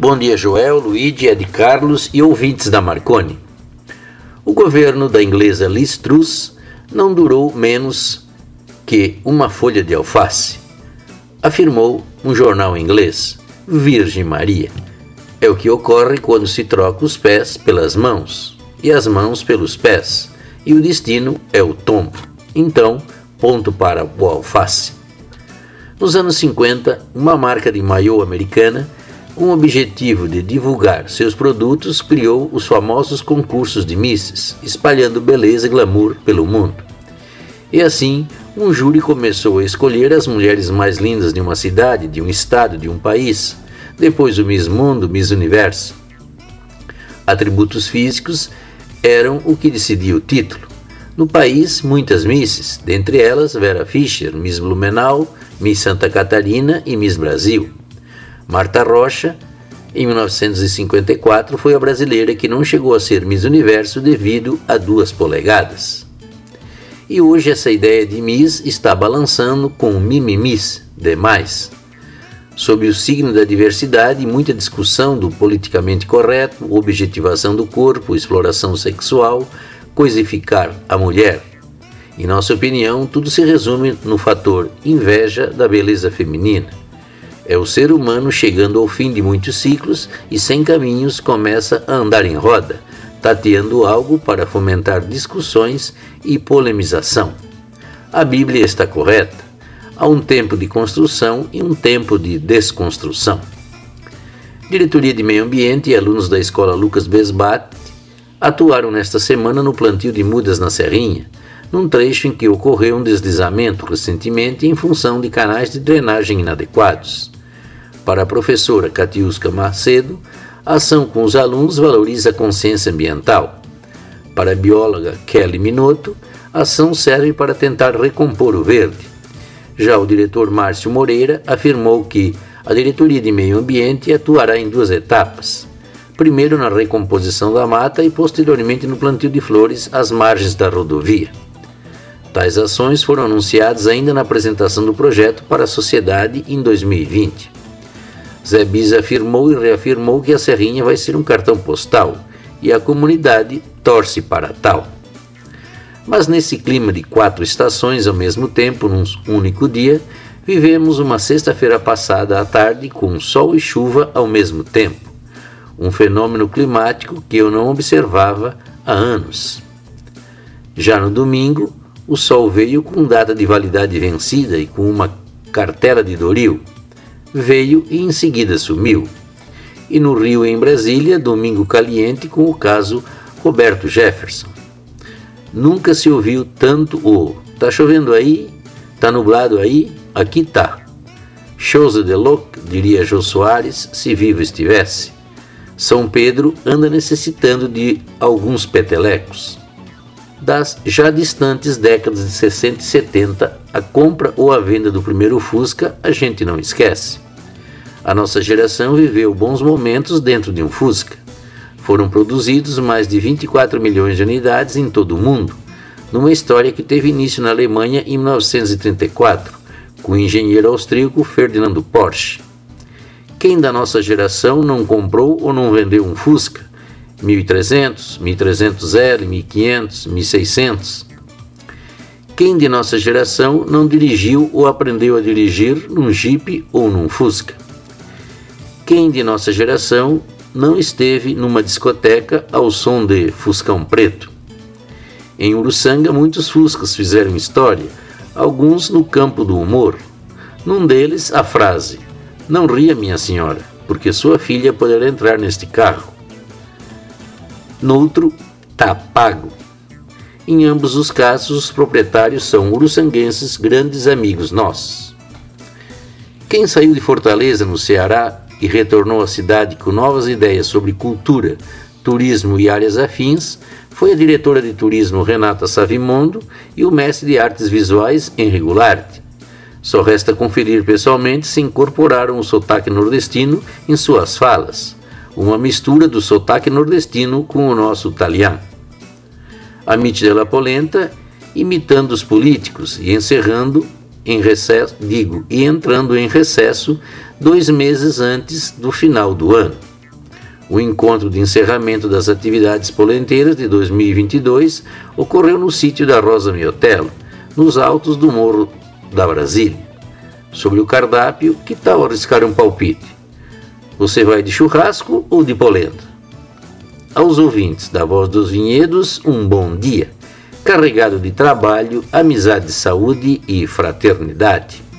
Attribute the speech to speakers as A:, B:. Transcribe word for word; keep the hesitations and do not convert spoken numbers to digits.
A: Bom dia, Joel, Luigi, Ed Carlos e ouvintes da Marconi. O governo da inglesa Liz Truss não durou menos que uma folha de alface, afirmou um jornal inglês. Virgem Maria. É o que ocorre quando se troca os pés pelas mãos e as mãos pelos pés, e o destino é o tombo. Então, ponto para o alface. Nos anos cinquenta, uma marca de maiô americana, com o objetivo de divulgar seus produtos, criou os famosos concursos de misses, espalhando beleza e glamour pelo mundo. E assim, um júri começou a escolher as mulheres mais lindas de uma cidade, de um estado, de um país. Depois o Miss Mundo, Miss Universo. Atributos físicos eram o que decidia o título. No país, muitas misses, dentre elas Vera Fischer, Miss Blumenau, Miss Santa Catarina e Miss Brasil. Marta Rocha, em mil novecentos e cinquenta e quatro, foi a brasileira que não chegou a ser Miss Universo devido a duas polegadas. E hoje essa ideia de Miss está balançando com o mimimis, demais. Sob o signo da diversidade e muita discussão do politicamente correto, objetivação do corpo, exploração sexual, coisificar a mulher. Em nossa opinião, tudo se resume no fator inveja da beleza feminina. É o ser humano chegando ao fim de muitos ciclos e sem caminhos começa a andar em roda, tateando algo para fomentar discussões e polemização. A Bíblia está correta. Há um tempo de construção e um tempo de desconstrução. Diretoria de Meio Ambiente e alunos da Escola Lucas Besbat atuaram nesta semana no plantio de mudas na Serrinha, num trecho em que ocorreu um deslizamento recentemente em função de canais de drenagem inadequados. Para a professora Catiusca Macedo, a ação com os alunos valoriza a consciência ambiental. Para a bióloga Kelly Minotto, a ação serve para tentar recompor o verde. Já o diretor Márcio Moreira afirmou que a Diretoria de Meio Ambiente atuará em duas etapas. Primeiro na recomposição da mata e posteriormente no plantio de flores às margens da rodovia. Tais ações foram anunciadas ainda na apresentação do projeto para a sociedade em dois mil e vinte. Zé Biza afirmou e reafirmou que a Serrinha vai ser um cartão postal e a comunidade torce para tal. Mas nesse clima de quatro estações ao mesmo tempo, num único dia, vivemos uma sexta-feira passada à tarde com sol e chuva ao mesmo tempo. Um fenômeno climático que eu não observava há anos. Já no domingo, o sol veio com data de validade vencida e com uma cartela de Doril. Veio e em seguida sumiu. E no Rio, em Brasília, domingo caliente com o caso Roberto Jefferson. Nunca se ouviu tanto o "tá chovendo aí? Tá nublado aí? Aqui tá". Chose de louco, diria Jô Soares, se vivo estivesse. São Pedro anda necessitando de alguns petelecos. Das já distantes décadas de sessenta e setenta, a compra ou a venda do primeiro Fusca a gente não esquece. A nossa geração viveu bons momentos dentro de um Fusca. Foram produzidos mais de vinte e quatro milhões de unidades em todo o mundo, numa história que teve início na Alemanha em mil novecentos e trinta e quatro, com o engenheiro austríaco Ferdinando Porsche. Quem da nossa geração não comprou ou não vendeu um Fusca? mil e trezentos, mil e trezentos L, mil e quinhentos, mil e seiscentos. Quem de nossa geração não dirigiu ou aprendeu a dirigir num Jeep ou num Fusca? Quem de nossa geração não esteve numa discoteca ao som de Fuscão Preto? Em Uruçanga, muitos Fuscas fizeram história, alguns no campo do humor. Num deles, a frase: "Não ria, minha senhora, porque sua filha poderá entrar neste carro". Noutro, "tá pago". Em ambos os casos, os proprietários são uruçanguenses, grandes amigos nossos. Quem saiu de Fortaleza, no Ceará, e retornou à cidade com novas ideias sobre cultura, turismo e áreas afins, foi a diretora de turismo Renata Savimondo e o mestre de artes visuais Henri Goulart. Só resta conferir pessoalmente se incorporaram o sotaque nordestino em suas falas, uma mistura do sotaque nordestino com o nosso italiano. Amit della Polenta imitando os políticos e encerrando em recesso, digo, e entrando em recesso dois meses antes do final do ano. O encontro de encerramento das atividades polenteiras de dois mil e vinte e dois ocorreu no sítio da Rosa Miotelo, nos altos do Morro da Brasília. Sobre o cardápio, que tal arriscar um palpite? Você vai de churrasco ou de polenta? Aos ouvintes da Voz dos Vinhedos, um bom dia, carregado de trabalho, amizade, saúde e fraternidade.